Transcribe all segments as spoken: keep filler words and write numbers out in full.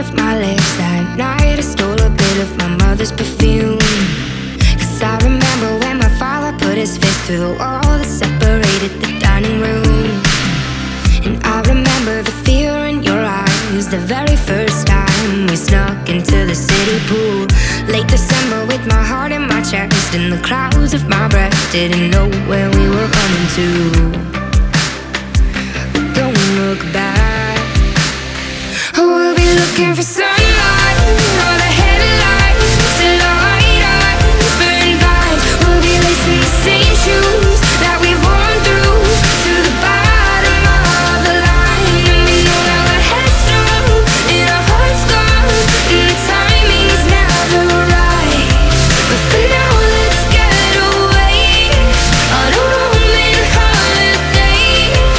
of my lips. That night I stole a bit of my mother's perfume, 'cause I remember when my father put his fist through the wall that separated the dining room. And I remember the fear in your eyes the very first time we snuck into the city pool. Late December with my heart in my chest and the clouds of my breath. Didn't know where we were running to, but don't look back. Oh, we'll be looking for sunlight, all the headlights still light eyes burn blind. We'll be lacing the same shoes that we've worn through to the bottom of the line. And we know that we're headstrong and our hearts gone, and the timing's never right. But for now, let's get away on a roaming holiday.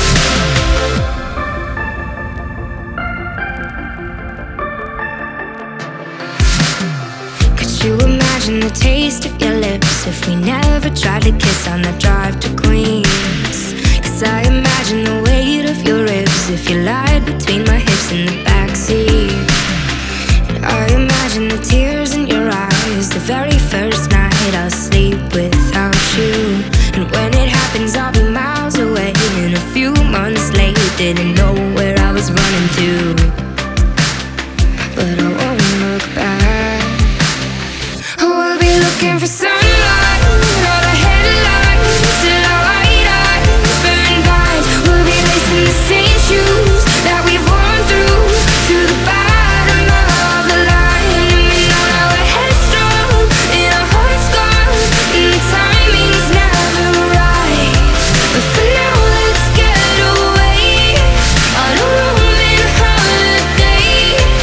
Could you imagine the taste of your lips if we never tried to kiss on that drive to Queens? 'Cause I imagine the weight of your ribs if you lied between my hips in the backseat. And I imagine the tears in your eyes the very first night I'll sleep without you. And when it happens, I'll be miles away and a few months late. Didn't know where I was running to, but I won't look back. Oh, we'll be looking for sunlight, all the headlights still light eyes burn blind. We'll be lacing the same shoes that we've worn through to the bottom of the line. And we know that we're headstrong and our hearts gone, and the timing's never right. But for now, let's get away on a roaming holiday.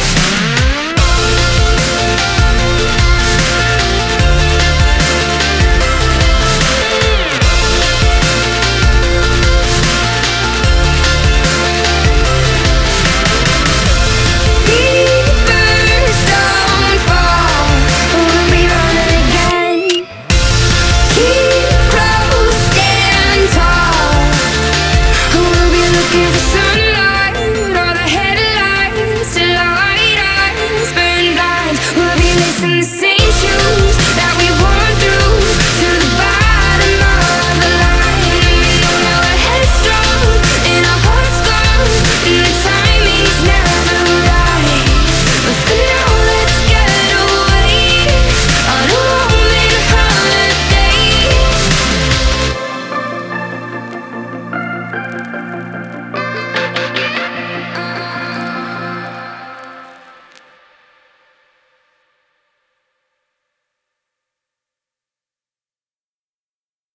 Fevers don't fall, we'll be running again. Keep close, stand tall. We'll be looking for sunlight, all the headlights still light eyes burn blind. We'll be listening.